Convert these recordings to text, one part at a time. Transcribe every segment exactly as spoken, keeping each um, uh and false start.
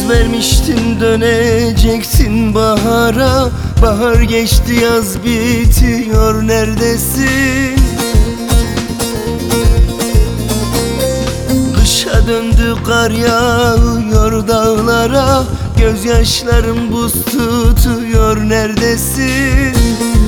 Söz vermiştin döneceksin bahara. Bahar geçti, yaz bitiyor, neredesin? Kışa döndü, kar yağıyor dağlara. Gözyaşlarım buz tutuyor, neredesin?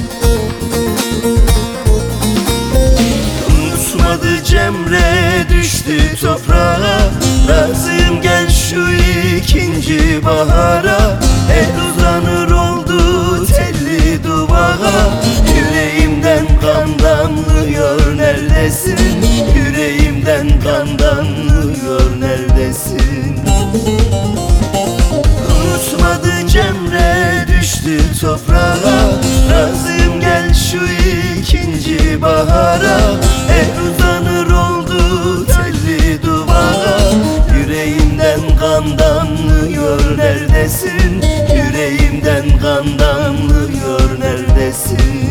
Unutmadı Cemre, düştü toprağa. Razıyım, gel şu ikinci bahara. El uzanır oldu telli duvağa. Yüreğimden kan damlıyor, neredesin? Yüreğimden kan damlıyor, neredesin? Unutmadı Cemre, düştü toprağa. Razıyım, gel şu ikinci bahara. El uzanır oldu telli duvağa. Yüreğimden kan damlıyor, neredesin? Yüreğimden kan damlıyor, neredesin?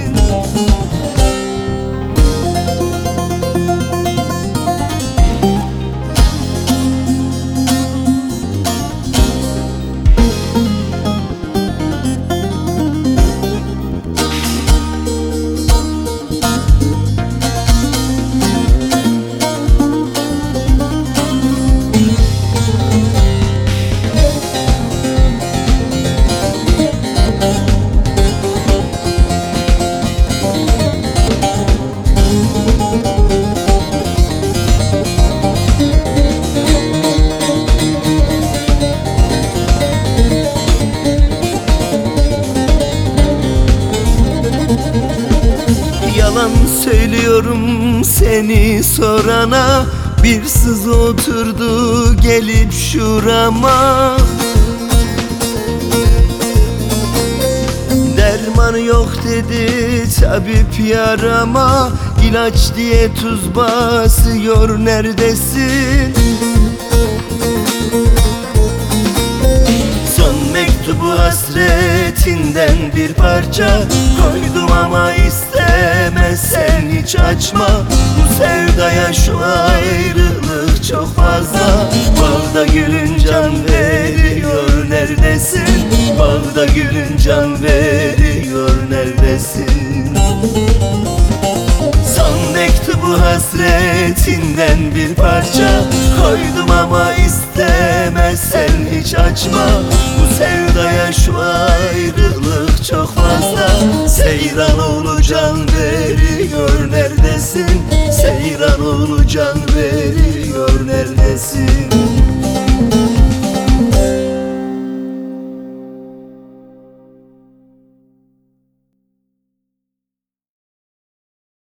Yalan söylüyorum seni sorana. Bir sız oturdu gelip şurama. Dermanı yok dedi tabip yarama. İlaç diye tuz basıyor, neredesin? Son mektubu hasretinden bir parça koydum ama istemezsen hiç açma. Bu sevdaya şu ayrılık çok fazla. Bağda gülün can veriyor, neredesin? Bağda gülün can veriyor, neredesin? Son mektubu hasretinden bir parça koydum ama istemezsen hiç açma. Bu sevdaya şu ayrılık çok fazla. Seyranoğlu can veriyor, neredesin? Seyranoğlu can veriyor, neredesin?